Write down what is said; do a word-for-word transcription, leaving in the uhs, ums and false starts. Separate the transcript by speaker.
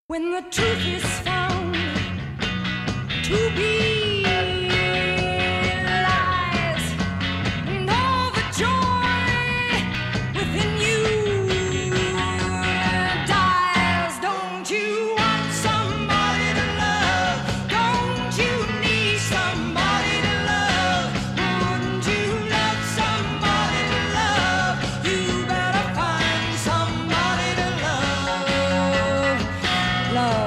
Speaker 1: When the truth is found to be lies, and all the joy within you dies. Don't you want somebody to love? Don't you need somebody to love? Wouldn't you love somebody to love? You better find somebody to love. Love.